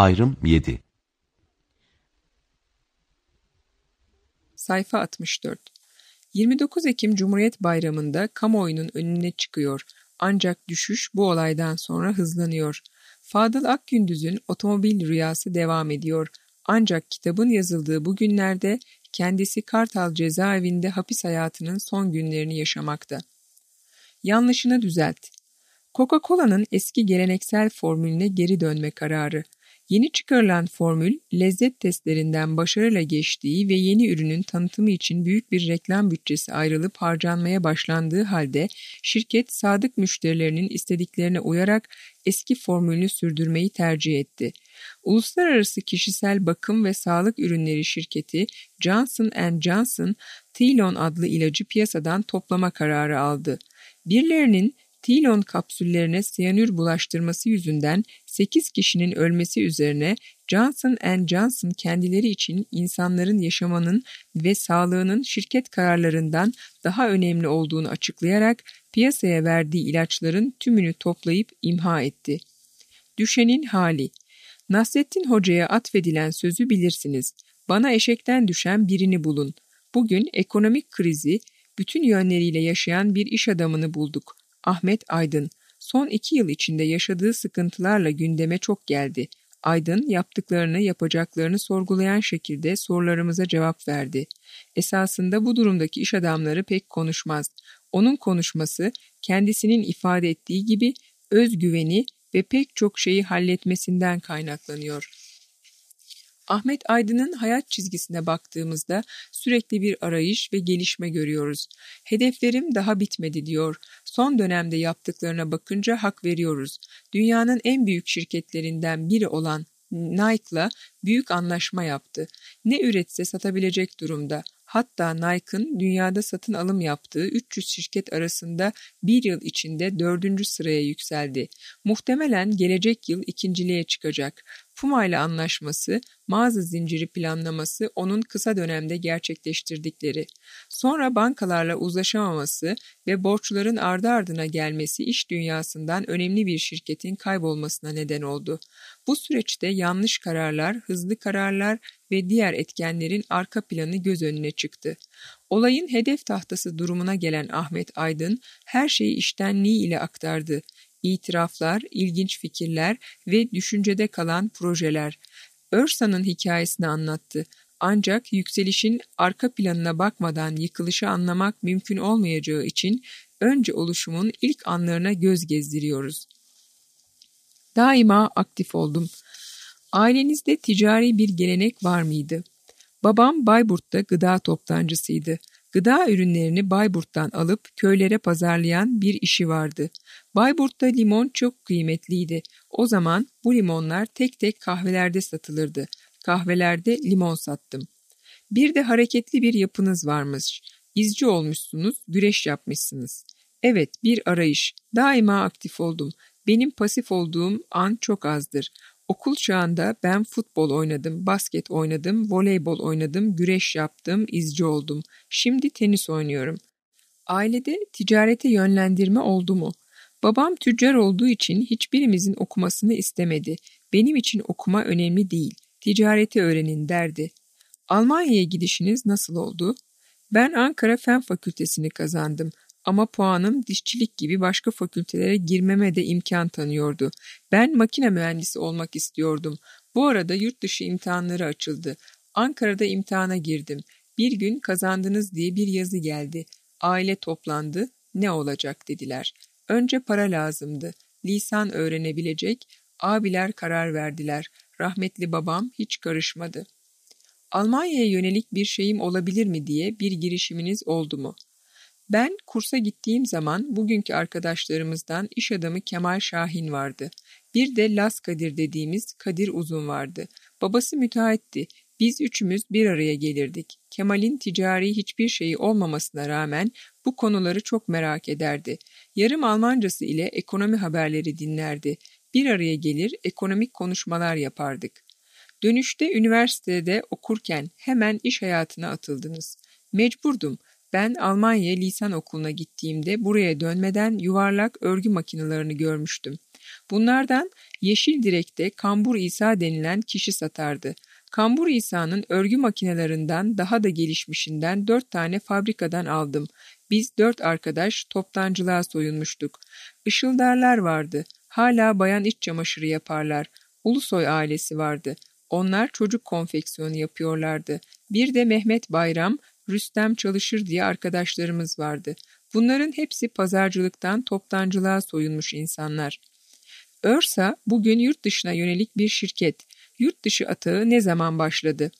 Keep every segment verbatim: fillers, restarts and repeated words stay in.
Ayrım yedi. Sayfa altmış dört. yirmi dokuz Ekim Cumhuriyet Bayramı'nda kamuoyunun önüne çıkıyor. Ancak düşüş bu olaydan sonra hızlanıyor. Fadıl Akgündüz'ün otomobil rüyası devam ediyor. Ancak kitabın yazıldığı bu günlerde kendisi Kartal cezaevinde hapis hayatının son günlerini yaşamakta. Yanlışını düzelt. Coca-Cola'nın eski geleneksel formülüne geri dönme kararı. Yeni çıkarılan formül, lezzet testlerinden başarıyla geçtiği ve yeni ürünün tanıtımı için büyük bir reklam bütçesi ayrılıp harcanmaya başlandığı halde şirket sadık müşterilerinin istediklerine uyarak eski formülünü sürdürmeyi tercih etti. Uluslararası Kişisel Bakım ve Sağlık Ürünleri şirketi Johnson and Johnson, Tylon adlı ilacı piyasadan toplama kararı aldı. Birilerinin Tylon kapsüllerine siyanür bulaştırması yüzünden sekiz kişinin ölmesi üzerine Johnson and Johnson kendileri için insanların yaşamanın ve sağlığının şirket kararlarından daha önemli olduğunu açıklayarak piyasaya verdiği ilaçların tümünü toplayıp imha etti. Düşenin hali. Nasrettin Hoca'ya atfedilen sözü bilirsiniz. Bana eşekten düşen birini bulun. Bugün ekonomik krizi bütün yönleriyle yaşayan bir iş adamını bulduk. Ahmet Aydın, son iki yıl içinde yaşadığı sıkıntılarla gündeme çok geldi. Aydın, yaptıklarını, yapacaklarını sorgulayan şekilde sorularımıza cevap verdi. Esasında bu durumdaki iş adamları pek konuşmaz. Onun konuşması, kendisinin ifade ettiği gibi özgüveni ve pek çok şeyi halletmesinden kaynaklanıyor. Ahmet Aydın'ın hayat çizgisine baktığımızda sürekli bir arayış ve gelişme görüyoruz. Hedeflerim daha bitmedi diyor. Son dönemde yaptıklarına bakınca hak veriyoruz. Dünyanın en büyük şirketlerinden biri olan Nike'la büyük anlaşma yaptı. Ne üretse satabilecek durumda. Hatta Nike'ın dünyada satın alım yaptığı üç yüz şirket arasında bir yıl içinde dördüncü sıraya yükseldi. Muhtemelen gelecek yıl ikinciliğe çıkacak. Puma ile anlaşması, mağaza zinciri planlaması onun kısa dönemde gerçekleştirdikleri. Sonra bankalarla uzlaşamaması ve borçların ardı ardına gelmesi iş dünyasından önemli bir şirketin kaybolmasına neden oldu. Bu süreçte yanlış kararlar, hızlı kararlar ve diğer etkenlerin arka planı göz önüne çıktı. Olayın hedef tahtası durumuna gelen Ahmet Aydın her şeyi içtenliği ile aktardı. İtiraflar, ilginç fikirler ve düşüncede kalan projeler. Örsa'nın hikayesini anlattı. Ancak yükselişin arka planına bakmadan yıkılışı anlamak mümkün olmayacağı için önce oluşumun ilk anlarına göz gezdiriyoruz. Daima aktif oldum. Ailenizde ticari bir gelenek var mıydı? Babam Bayburt'ta gıda toptancısıydı. Gıda ürünlerini Bayburt'tan alıp köylere pazarlayan bir işi vardı. Bayburt'ta limon çok kıymetliydi. O zaman bu limonlar tek tek kahvelerde satılırdı. Kahvelerde limon sattım. Bir de hareketli bir yapınız varmış. İzci olmuşsunuz, güreş yapmışsınız. Evet, bir arayış. Daima aktif oldum. Benim pasif olduğum an çok azdır. Okul çağında ben futbol oynadım, basket oynadım, voleybol oynadım, güreş yaptım, izci oldum. Şimdi tenis oynuyorum. Ailede ticarete yönlendirme oldu mu? Babam tüccar olduğu için hiçbirimizin okumasını istemedi. Benim için okuma önemli değil, ticareti öğrenin derdi. Almanya'ya gidişiniz nasıl oldu? Ben Ankara Fen Fakültesini kazandım. Ama puanım dişçilik gibi başka fakültelere girmeme de imkan tanıyordu. Ben makine mühendisi olmak istiyordum. Bu arada yurt dışı imtihanları açıldı. Ankara'da imtihana girdim. Bir gün kazandınız diye bir yazı geldi. Aile toplandı. Ne olacak dediler. Önce para lazımdı. Lisan öğrenebilecek. Abiler karar verdiler. Rahmetli babam hiç karışmadı. Almanya'ya yönelik bir şeyim olabilir mi diye bir girişiminiz oldu mu? Ben kursa gittiğim zaman bugünkü arkadaşlarımızdan iş adamı Kemal Şahin vardı. Bir de Las Kadir dediğimiz Kadir Uzun vardı. Babası müteahhitti. Biz üçümüz bir araya gelirdik. Kemal'in ticari hiçbir şeyi olmamasına rağmen bu konuları çok merak ederdi. Yarım Almancası ile ekonomi haberleri dinlerdi. Bir araya gelir ekonomik konuşmalar yapardık. Dönüşte üniversitede okurken hemen iş hayatına atıldınız. Mecburdum. Ben Almanya lisan okuluna gittiğimde buraya dönmeden yuvarlak örgü makinelerini görmüştüm. Bunlardan Yeşil Direk'te Kambur İsa denilen kişi satardı. Kambur İsa'nın örgü makinelerinden daha da gelişmişinden dört tane fabrikadan aldım. Biz dört arkadaş toptancılığa soyunmuştuk. Işıldarlar vardı. Hala bayan iç çamaşırı yaparlar. Ulusoy ailesi vardı. Onlar çocuk konfeksiyonu yapıyorlardı. Bir de Mehmet Bayram, Rüstem Çalışır diye arkadaşlarımız vardı. Bunların hepsi pazarcılıktan toptancılığa soyunmuş insanlar. Örsa bugün yurt dışına yönelik bir şirket. Yurt dışı atağı ne zaman başladı?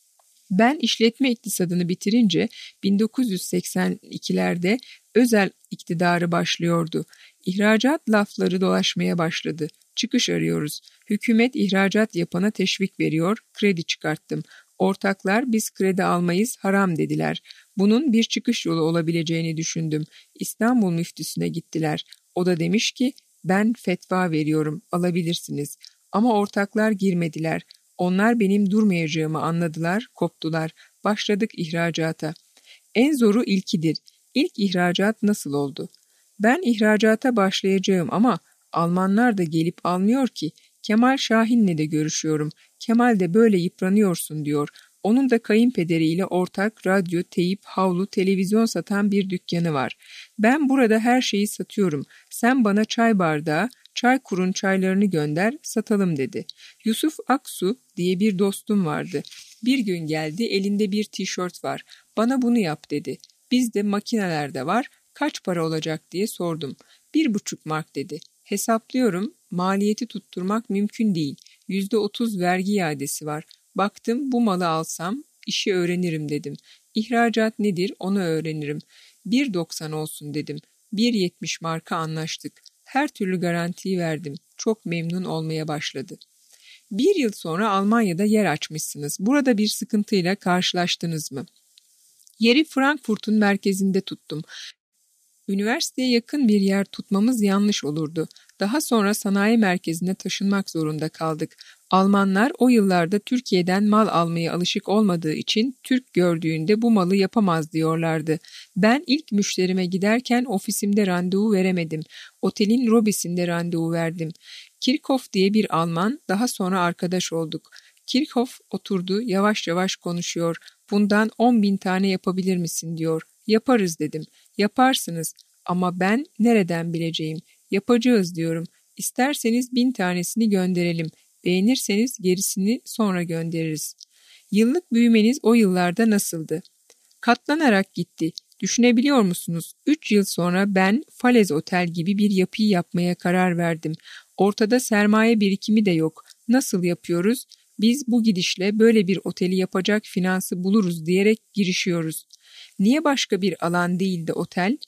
Ben işletme iktisadını bitirince bin dokuz yüz seksen ikilerde özel iktidarı başlıyordu. İhracat lafları dolaşmaya başladı. Çıkış arıyoruz. Hükümet ihracat yapana teşvik veriyor, kredi çıkarttım. Ortaklar biz kredi almayız, haram dediler. Bunun bir çıkış yolu olabileceğini düşündüm. İstanbul müftüsüne gittiler. O da demiş ki, ben fetva veriyorum, alabilirsiniz. Ama ortaklar girmediler. Onlar benim durmayacağımı anladılar, koptular. Başladık ihracata. En zoru ilkidir. İlk ihracat nasıl oldu? Ben ihracata başlayacağım ama Almanlar da gelip almıyor ki. Kemal Şahin'le de görüşüyorum. Kemal de böyle yıpranıyorsun diyor. Onun da kayınpederiyle ortak radyo, teyip, havlu, televizyon satan bir dükkanı var. Ben burada her şeyi satıyorum. Sen bana çay bardağı, Çaykur'un çaylarını gönder, satalım dedi. Yusuf Aksu diye bir dostum vardı. Bir gün geldi, elinde bir tişört var. Bana bunu yap dedi. Bizde makineler de var. Kaç para olacak diye sordum. Bir buçuk mark dedi. Hesaplıyorum, maliyeti tutturmak mümkün değil. Yüzde otuz vergi iadesi var. Baktım bu malı alsam işi öğrenirim dedim. İhracat nedir onu öğrenirim. bir doksan olsun dedim. bir yetmiş marka anlaştık. Her türlü garantiyi verdim. Çok memnun olmaya başladı. Bir yıl sonra Almanya'da yer açmışsınız. Burada bir sıkıntıyla karşılaştınız mı? Yeri Frankfurt'un merkezinde tuttum. Üniversiteye yakın bir yer tutmamız yanlış olurdu. Daha sonra sanayi merkezine taşınmak zorunda kaldık. Almanlar o yıllarda Türkiye'den mal almaya alışık olmadığı için Türk gördüğünde bu malı yapamaz diyorlardı. Ben ilk müşterime giderken ofisimde randevu veremedim. Otelin lobisinde randevu verdim. Kirchhoff diye bir Alman, daha sonra arkadaş olduk. Kirchhoff oturdu, yavaş yavaş konuşuyor. Bundan on bin tane yapabilir misin diyor. Yaparız dedim. Yaparsınız ama ben nereden bileceğim? Yapacağız diyorum. İsterseniz bin tanesini gönderelim. Beğenirseniz gerisini sonra göndeririz. Yıllık büyümeniz o yıllarda nasıldı? Katlanarak gitti. Düşünebiliyor musunuz? Üç yıl sonra ben Falez Otel gibi bir yapıyı yapmaya karar verdim. Ortada sermaye birikimi de yok. Nasıl yapıyoruz? Biz bu gidişle böyle bir oteli yapacak finansı buluruz diyerek girişiyoruz. Niye başka bir alan değil de otel?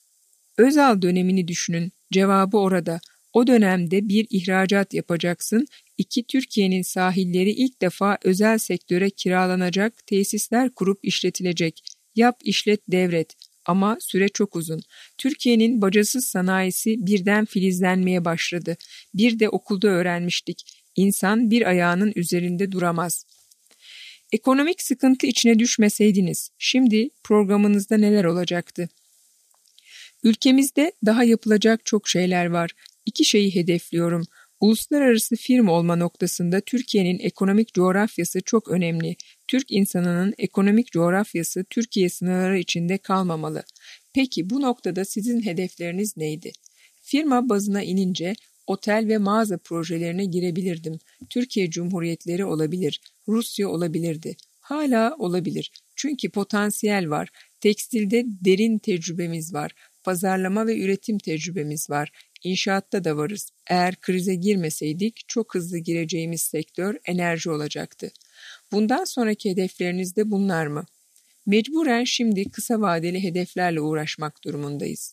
Özal dönemini düşünün. Cevabı orada. O dönemde bir ihracat yapacaksın. İki, Türkiye'nin sahilleri ilk defa özel sektöre kiralanacak, tesisler kurup işletilecek. Yap, işlet, devret. Ama süre çok uzun. Türkiye'nin bacasız sanayisi birden filizlenmeye başladı. Bir de okulda öğrenmiştik. İnsan bir ayağının üzerinde duramaz. Ekonomik sıkıntı içine düşmeseydiniz, şimdi programınızda neler olacaktı? Ülkemizde daha yapılacak çok şeyler var. İki şeyi hedefliyorum. Uluslararası firma olma noktasında Türkiye'nin ekonomik coğrafyası çok önemli. Türk insanının ekonomik coğrafyası Türkiye sınırları içinde kalmamalı. Peki bu noktada sizin hedefleriniz neydi? Firma bazına inince otel ve mağaza projelerine girebilirdim. Türkiye Cumhuriyetleri olabilir, Rusya olabilirdi. Hala olabilir. Çünkü potansiyel var. Tekstilde derin tecrübemiz var. Pazarlama ve üretim tecrübemiz var. İnşaatta da varız. Eğer krize girmeseydik çok hızlı gireceğimiz sektör enerji olacaktı. Bundan sonraki hedefleriniz de bunlar mı? Mecburen şimdi kısa vadeli hedeflerle uğraşmak durumundayız.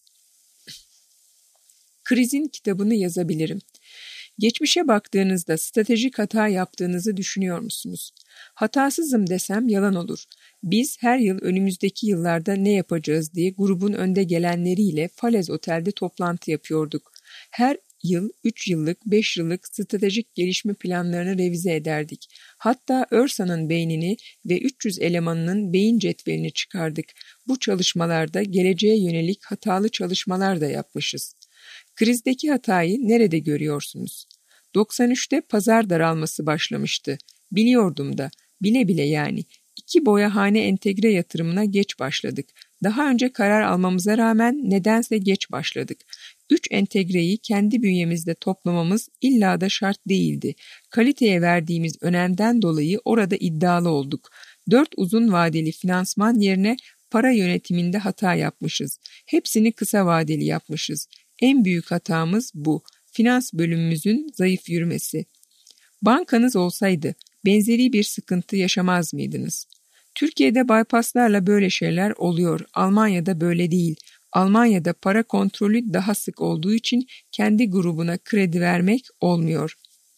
Krizin kitabını yazabilirim. Geçmişe baktığınızda stratejik hata yaptığınızı düşünüyor musunuz? Hatasızım desem yalan olur. Biz her yıl önümüzdeki yıllarda ne yapacağız diye grubun önde gelenleriyle Falez Otel'de toplantı yapıyorduk. Her yıl, üç yıllık, beş yıllık stratejik gelişme planlarını revize ederdik. Hatta Örsa'nın beynini ve üç yüz elemanının beyin cetvelini çıkardık. Bu çalışmalarda geleceğe yönelik hatalı çalışmalar da yapmışız. Krizdeki hatayı nerede görüyorsunuz? doksan üçte pazar daralması başlamıştı. Biliyordum da, bile bile yani. İki boyahane entegre yatırımına geç başladık. Daha önce karar almamıza rağmen nedense geç başladık. Üç entegreyi kendi bünyemizde toplamamız illa da şart değildi. Kaliteye verdiğimiz önemden dolayı orada iddialı olduk. Dört uzun vadeli finansman yerine para yönetiminde hata yapmışız. Hepsini kısa vadeli yapmışız. En büyük hatamız bu. Finans bölümümüzün zayıf yürümesi. Bankanız olsaydı benzeri bir sıkıntı yaşamaz mıydınız? Türkiye'de bypasslarla böyle şeyler oluyor. Almanya'da böyle değil. Almanya'da para kontrolü daha sık olduğu için kendi grubuna kredi vermek olmuyor.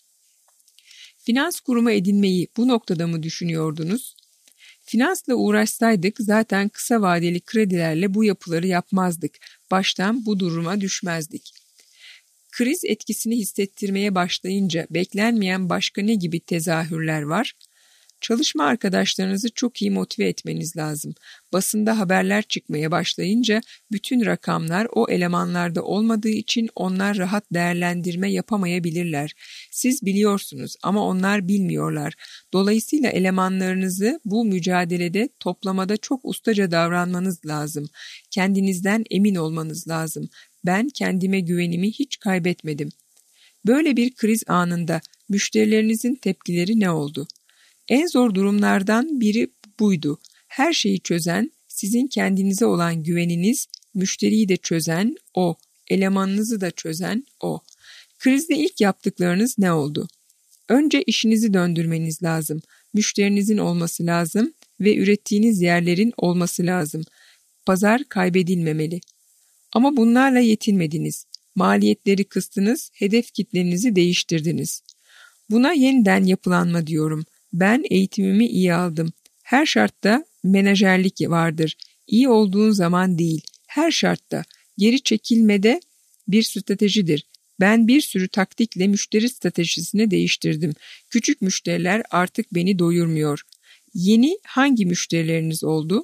Finans kurumu edinmeyi bu noktada mı düşünüyordunuz? Finansla uğraşsaydık zaten kısa vadeli kredilerle bu yapıları yapmazdık. Baştan bu duruma düşmezdik. Kriz etkisini hissettirmeye başlayınca beklenmeyen başka ne gibi tezahürler var? Çalışma arkadaşlarınızı çok iyi motive etmeniz lazım. Basında haberler çıkmaya başlayınca bütün rakamlar o elemanlarda olmadığı için onlar rahat değerlendirme yapamayabilirler. Siz biliyorsunuz ama onlar bilmiyorlar. Dolayısıyla elemanlarınızı bu mücadelede toplamada çok ustaca davranmanız lazım. Kendinizden emin olmanız lazım. Ben kendime güvenimi hiç kaybetmedim. Böyle bir kriz anında müşterilerinizin tepkileri ne oldu? En zor durumlardan biri buydu. Her şeyi çözen, sizin kendinize olan güveniniz, müşteriyi de çözen o, elemanınızı da çözen o. Krizde ilk yaptıklarınız ne oldu? Önce işinizi döndürmeniz lazım. Müşterinizin olması lazım ve ürettiğiniz yerlerin olması lazım. Pazar kaybedilmemeli. Ama bunlarla yetinmediniz. Maliyetleri kıstınız, hedef kitlenizi değiştirdiniz. Buna yeniden yapılanma diyorum. Ben eğitimimi iyi aldım. Her şartta menajerlik vardır. İyi olduğun zaman değil, her şartta. Geri çekilmede bir stratejidir. Ben bir sürü taktikle müşteri stratejisini değiştirdim. Küçük müşteriler artık beni doyurmuyor. Yeni hangi müşterileriniz oldu?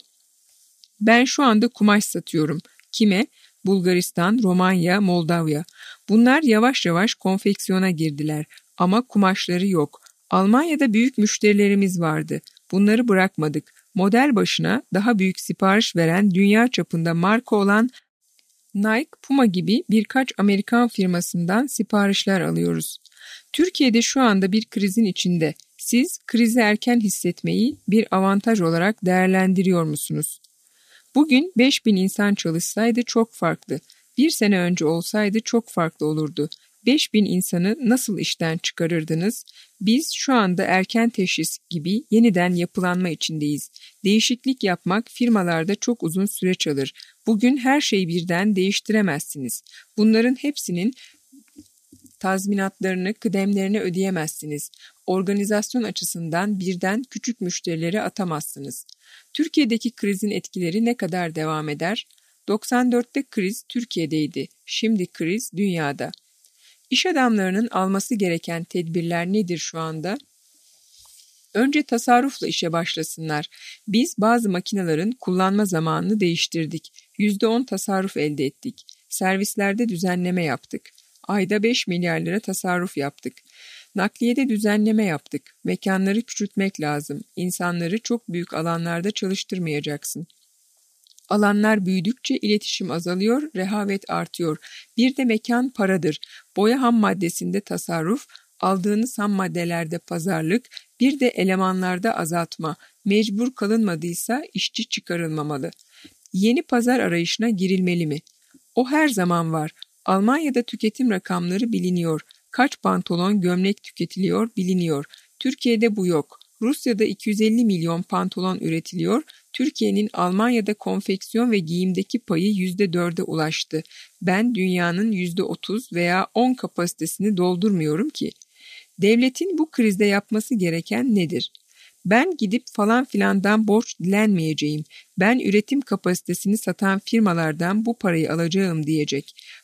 Ben şu anda kumaş satıyorum. Kime? Bulgaristan, Romanya, Moldavya. Bunlar yavaş yavaş konfeksiyona girdiler ama kumaşları yok. Almanya'da büyük müşterilerimiz vardı. Bunları bırakmadık. Model başına daha büyük sipariş veren dünya çapında marka olan Nike, Puma gibi birkaç Amerikan firmasından siparişler alıyoruz. Türkiye'de şu anda bir krizin içinde. Siz krizi erken hissetmeyi bir avantaj olarak değerlendiriyor musunuz? Bugün beş bin insan çalışsaydı çok farklı. Bir sene önce olsaydı çok farklı olurdu. beş bin insanı nasıl işten çıkarırdınız? Biz şu anda erken teşhis gibi yeniden yapılanma içindeyiz. Değişiklik yapmak firmalarda çok uzun süreç alır. Bugün her şeyi birden değiştiremezsiniz. Bunların hepsinin tazminatlarını, kıdemlerini ödeyemezsiniz. Organizasyon açısından birden küçük müşterileri atamazsınız. Türkiye'deki krizin etkileri ne kadar devam eder? doksan dörtte kriz Türkiye'deydi. Şimdi kriz dünyada. İş adamlarının alması gereken tedbirler nedir şu anda? Önce tasarrufla işe başlasınlar. Biz bazı makinelerin kullanma zamanını değiştirdik. yüzde on tasarruf elde ettik. Servislerde düzenleme yaptık. Ayda beş milyar lira tasarruf yaptık. Nakliyede düzenleme yaptık. Mekanları küçültmek lazım. İnsanları çok büyük alanlarda çalıştırmayacaksın. Alanlar büyüdükçe iletişim azalıyor, rehavet artıyor. Bir de mekan paradır. Boya ham maddesinde tasarruf, aldığınız ham maddelerde pazarlık, bir de elemanlarda azaltma. Mecbur kalınmadıysa işçi çıkarılmamalı. Yeni pazar arayışına girilmeli mi? O her zaman var. Almanya'da tüketim rakamları biliniyor. Kaç pantolon, gömlek tüketiliyor biliniyor. Türkiye'de bu yok. Rusya'da iki yüz elli milyon pantolon üretiliyor. Türkiye'nin Almanya'da konfeksiyon ve giyimdeki payı yüzde dörde ulaştı. Ben dünyanın yüzde otuz veya on kapasitesini doldurmuyorum ki. Devletin bu krizde yapması gereken nedir? Ben gidip falan filandan borç dilenmeyeceğim. Ben üretim kapasitesini satan firmalardan bu parayı alacağım diyecek.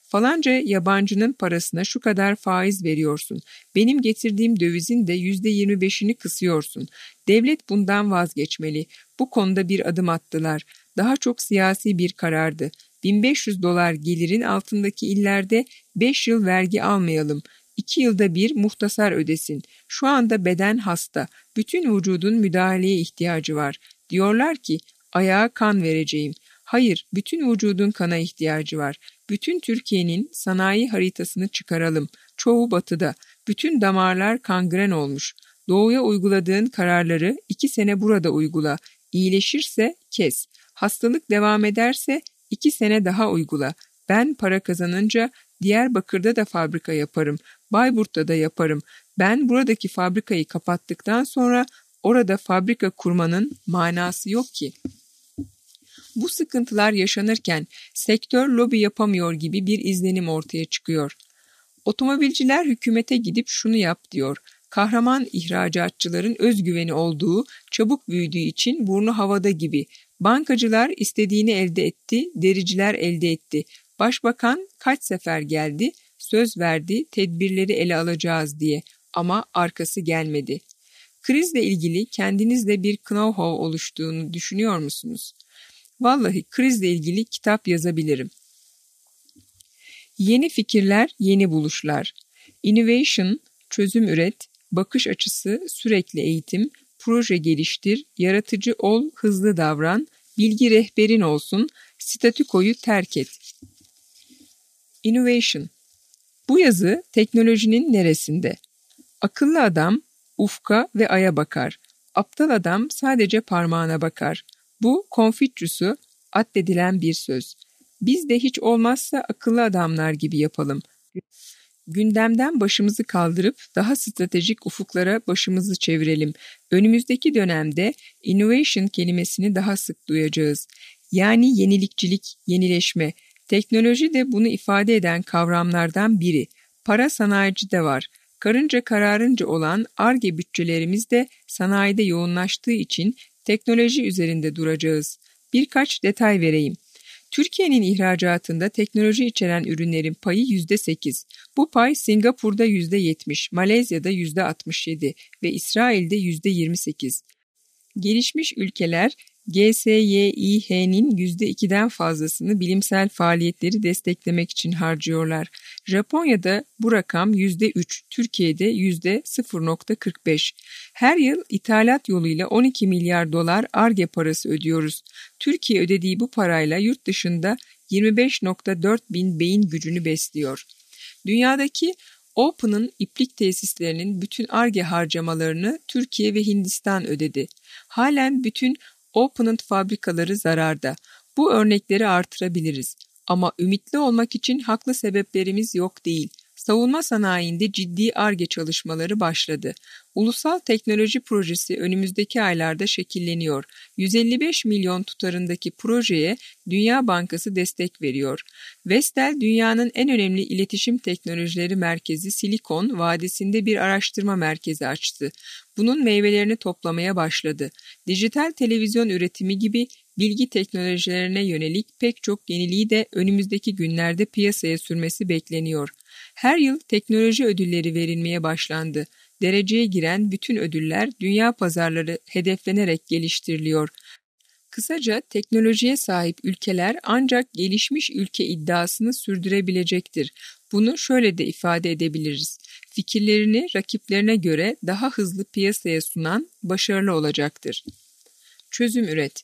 Falanca yabancının parasına şu kadar faiz veriyorsun. Benim getirdiğim dövizin de yüzde yirmi beşini kısıyorsun. Devlet bundan vazgeçmeli. Bu konuda bir adım attılar. Daha çok siyasi bir karardı. bin beş yüz dolar gelirin altındaki illerde beş yıl vergi almayalım. iki yılda bir muhtasar ödesin. Şu anda beden hasta. Bütün vücudun müdahaleye ihtiyacı var. Diyorlar ki ayağa kan vereceğim. Hayır, bütün vücudun kana ihtiyacı var. Bütün Türkiye'nin sanayi haritasını çıkaralım. Çoğu batıda. Bütün damarlar kangren olmuş. Doğuya uyguladığın kararları iki sene burada uygula. İyileşirse kes. Hastalık devam ederse iki sene daha uygula. Ben para kazanınca Diyarbakır'da da fabrika yaparım. Bayburt'ta da yaparım. Ben buradaki fabrikayı kapattıktan sonra orada fabrika kurmanın manası yok ki. Bu sıkıntılar yaşanırken sektör lobi yapamıyor gibi bir izlenim ortaya çıkıyor. Otomobilciler hükümete gidip şunu yap diyor. Kahraman ihracatçıların özgüveni olduğu, çabuk büyüdüğü için burnu havada gibi. Bankacılar istediğini elde etti, dericiler elde etti. Başbakan kaç sefer geldi, söz verdi, tedbirleri ele alacağız diye ama arkası gelmedi. Krizle ilgili kendinizde bir know-how oluştuğunu düşünüyor musunuz? Vallahi krizle ilgili kitap yazabilirim. Yeni fikirler, yeni buluşlar. Innovation, çözüm üret, bakış açısı, sürekli eğitim, proje geliştir, yaratıcı ol, hızlı davran, bilgi rehberin olsun, statükoyu terk et. Innovation. Bu yazı teknolojinin neresinde? Akıllı adam ufka ve aya bakar. Aptal adam sadece parmağına bakar. Bu Konfüçyüs'ü addedilen bir söz. Biz de hiç olmazsa akıllı adamlar gibi yapalım. Gündemden başımızı kaldırıp daha stratejik ufuklara başımızı çevirelim. Önümüzdeki dönemde innovation kelimesini daha sık duyacağız. Yani yenilikçilik, yenileşme. Teknoloji de bunu ifade eden kavramlardan biri. Para sanayicide var. Karınca kararınca olan Ar-Ge bütçelerimiz de sanayide yoğunlaştığı için teknoloji üzerinde duracağız. Birkaç detay vereyim. Türkiye'nin ihracatında teknoloji içeren ürünlerin payı yüzde sekiz. Bu pay Singapur'da yüzde yetmiş, Malezya'da yüzde altmış yedi ve İsrail'de yüzde yirmi sekiz. Gelişmiş ülkeler G S Y İ H'nin yüzde ikiden fazlasını bilimsel faaliyetleri desteklemek için harcıyorlar. Japonya'da bu rakam yüzde üç, Türkiye'de yüzde sıfır virgül kırk beş. Her yıl ithalat yoluyla on iki milyar dolar Ar-Ge parası ödüyoruz. Türkiye ödediği bu parayla yurt dışında yirmi beş virgül dört bin beyin gücünü besliyor. Dünyadaki Open'ın iplik tesislerinin bütün Ar-Ge harcamalarını Türkiye ve Hindistan ödedi. Halen bütün Open'ın fabrikaları zararda. Bu örnekleri artırabiliriz. Ama ümitli olmak için haklı sebeplerimiz yok değil. Savunma sanayinde ciddi Ar-Ge çalışmaları başladı. Ulusal teknoloji projesi önümüzdeki aylarda şekilleniyor. yüz elli beş milyon tutarındaki projeye Dünya Bankası destek veriyor. Vestel dünyanın en önemli iletişim teknolojileri merkezi Silikon Vadisi'nde bir araştırma merkezi açtı. Bunun meyvelerini toplamaya başladı. Dijital televizyon üretimi gibi bilgi teknolojilerine yönelik pek çok yeniliği de önümüzdeki günlerde piyasaya sürmesi bekleniyor. Her yıl teknoloji ödülleri verilmeye başlandı. Dereceye giren bütün ödüller dünya pazarları hedeflenerek geliştiriliyor. Kısaca teknolojiye sahip ülkeler ancak gelişmiş ülke iddiasını sürdürebilecektir. Bunu şöyle de ifade edebiliriz. Fikirlerini rakiplerine göre daha hızlı piyasaya sunan başarılı olacaktır. Çözüm üret.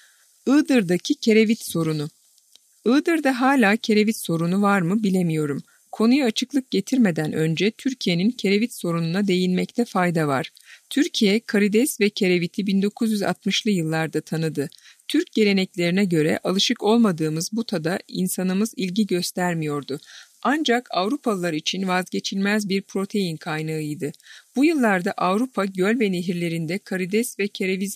Iğdır'daki kerevit sorunu. Iğdır'da hala kerevit sorunu var mı bilemiyorum. Konuya açıklık getirmeden önce Türkiye'nin kerevit sorununa değinmekte fayda var. Türkiye, karides ve kereviti bin dokuz yüz altmışlı yıllarda tanıdı. Türk geleneklerine göre alışık olmadığımız bu tada insanımız ilgi göstermiyordu. Ancak Avrupalılar için vazgeçilmez bir protein kaynağıydı. Bu yıllarda Avrupa göl ve nehirlerinde karides ve kereviz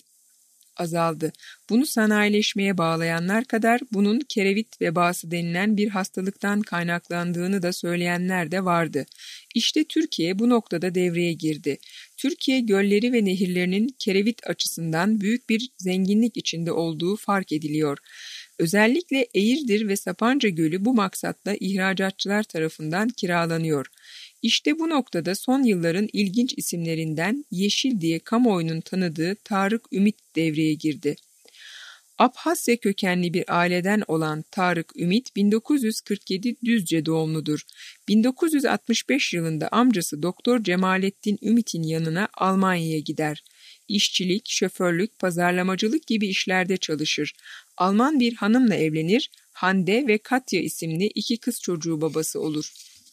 azaldı. Bunu sanayileşmeye bağlayanlar kadar bunun kerevit vebası denilen bir hastalıktan kaynaklandığını da söyleyenler de vardı. İşte Türkiye bu noktada devreye girdi. Türkiye gölleri ve nehirlerinin kerevit açısından büyük bir zenginlik içinde olduğu fark ediliyor. Özellikle Eğirdir ve Sapanca Gölü bu maksatla ihracatçılar tarafından kiralanıyor. İşte bu noktada son yılların ilginç isimlerinden Yeşil diye kamuoyunun tanıdığı Tarık Ümit devreye girdi. Abhasya kökenli bir aileden olan Tarık Ümit bin dokuz yüz kırk yedi Düzce doğumludur. bin dokuz yüz altmış beş yılında amcası Doktor Cemalettin Ümit'in yanına Almanya'ya gider. İşçilik, şoförlük, pazarlamacılık gibi işlerde çalışır. Alman bir hanımla evlenir, Hande ve Katya isimli iki kız çocuğu babası olur.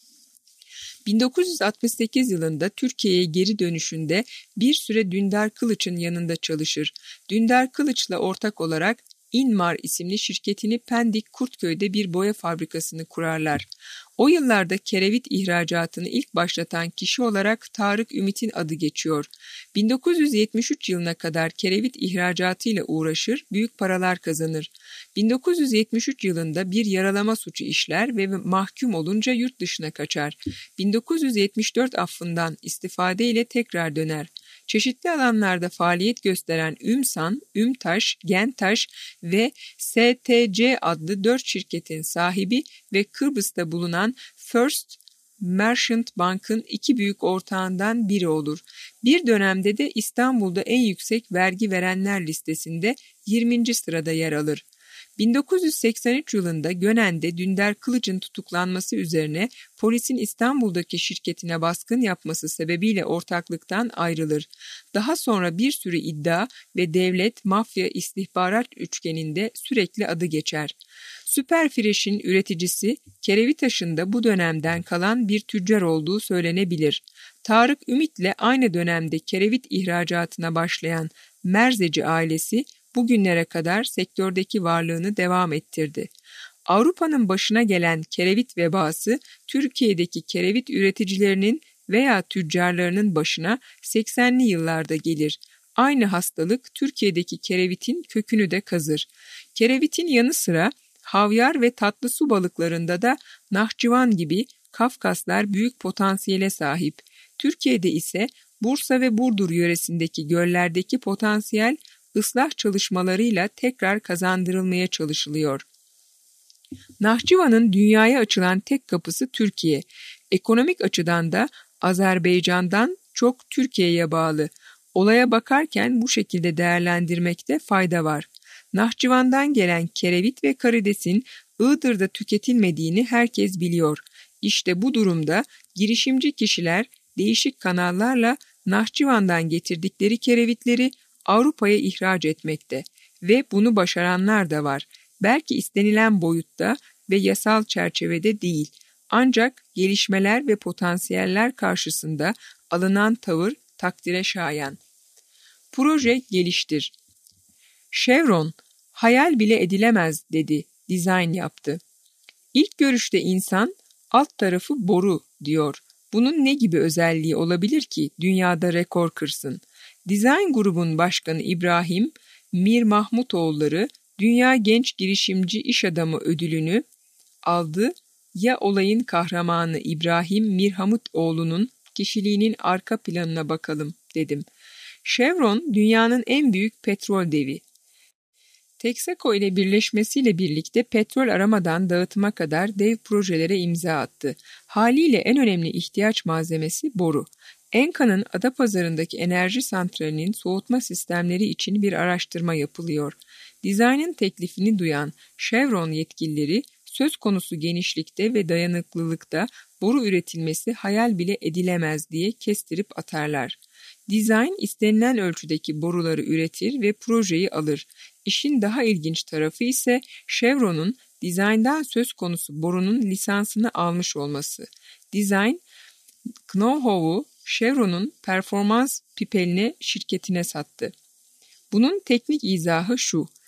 bin dokuz yüz altmış sekiz yılında Türkiye'ye geri dönüşünde bir süre Dündar Kılıç'ın yanında çalışır. Dündar Kılıç'la ortak olarak İnmar isimli şirketini Pendik Kurtköy'de bir boya fabrikasını kurarlar. O yıllarda kerevit ihracatını ilk başlatan kişi olarak Tarık Ümit'in adı geçiyor. bin dokuz yüz yetmiş üç yılına kadar kerevit ihracatıyla uğraşır, büyük paralar kazanır. bin dokuz yüz yetmiş üç yılında bir yaralama suçu işler ve mahkum olunca yurt dışına kaçar. bin dokuz yüz yetmiş dört affından istifadeyle tekrar döner. Çeşitli alanlarda faaliyet gösteren Ümsan, Ümtaş, Gentaş ve S T C adlı dört şirketin sahibi ve Kıbrıs'ta bulunan First Merchant Bank'ın iki büyük ortağından biri olur. Bir dönemde de İstanbul'da en yüksek vergi verenler listesinde yirminci sırada yer alır. bin dokuz yüz seksen üç yılında Gönen'de Dündar Kılıç'ın tutuklanması üzerine polisin İstanbul'daki şirketine baskın yapması sebebiyle ortaklıktan ayrılır. Daha sonra bir sürü iddia ve devlet, mafya, istihbarat üçgeninde sürekli adı geçer. Süperfresh'in üreticisi Kerevitaş'ın da bu dönemden kalan bir tüccar olduğu söylenebilir. Tarık Ümit'le aynı dönemde kerevit ihracatına başlayan Merzeci ailesi bugünlere kadar sektördeki varlığını devam ettirdi. Avrupa'nın başına gelen kerevit vebası Türkiye'deki kerevit üreticilerinin veya tüccarlarının başına seksenli yıllarda gelir. Aynı hastalık Türkiye'deki kerevitin kökünü de kazır. Kerevitin yanı sıra havyar ve tatlı su balıklarında da Nahçıvan gibi Kafkaslar büyük potansiyele sahip. Türkiye'de ise Bursa ve Burdur yöresindeki göllerdeki potansiyel ıslah çalışmalarıyla tekrar kazandırılmaya çalışılıyor. Nahçıvan'ın dünyaya açılan tek kapısı Türkiye. Ekonomik açıdan da Azerbaycan'dan çok Türkiye'ye bağlı. Olaya bakarken bu şekilde değerlendirmekte fayda var. Nahçıvan'dan gelen kerevit ve karidesin Iğdır'da tüketilmediğini herkes biliyor. İşte bu durumda girişimci kişiler değişik kanallarla Nahçıvan'dan getirdikleri kerevitleri Avrupa'ya ihraç etmekte ve bunu başaranlar da var. Belki istenilen boyutta ve yasal çerçevede değil. Ancak gelişmeler ve potansiyeller karşısında alınan tavır takdire şayan. Proje geliştir. Chevron, hayal bile edilemez dedi, dizayn yaptı. İlk görüşte insan, alt tarafı boru diyor. Bunun ne gibi özelliği olabilir ki dünyada rekor kırsın? Dizayn grubun başkanı İbrahim Mir Mahmutoğulları Dünya Genç Girişimci İş Adamı ödülünü aldı. Ya olayın kahramanı İbrahim Mirhamutoğlu'nun kişiliğinin arka planına bakalım dedim. Chevron dünyanın en büyük petrol devi. Texaco ile birleşmesiyle birlikte petrol aramadan dağıtıma kadar dev projelere imza attı. Haliyle en önemli ihtiyaç malzemesi boru. Enka'nın Adapazarı'ndaki enerji santralinin soğutma sistemleri için bir araştırma yapılıyor. Dizaynın teklifini duyan Chevron yetkilileri söz konusu genişlikte ve dayanıklılıkta boru üretilmesi hayal bile edilemez diye kestirip atarlar. Dizayn istenilen ölçüdeki boruları üretir ve projeyi alır. İşin daha ilginç tarafı ise Chevron'un dizayndan söz konusu borunun lisansını almış olması. Dizayn, know-how'u Chevron'un performans pipeline şirketine sattı. Bunun teknik izahı şu: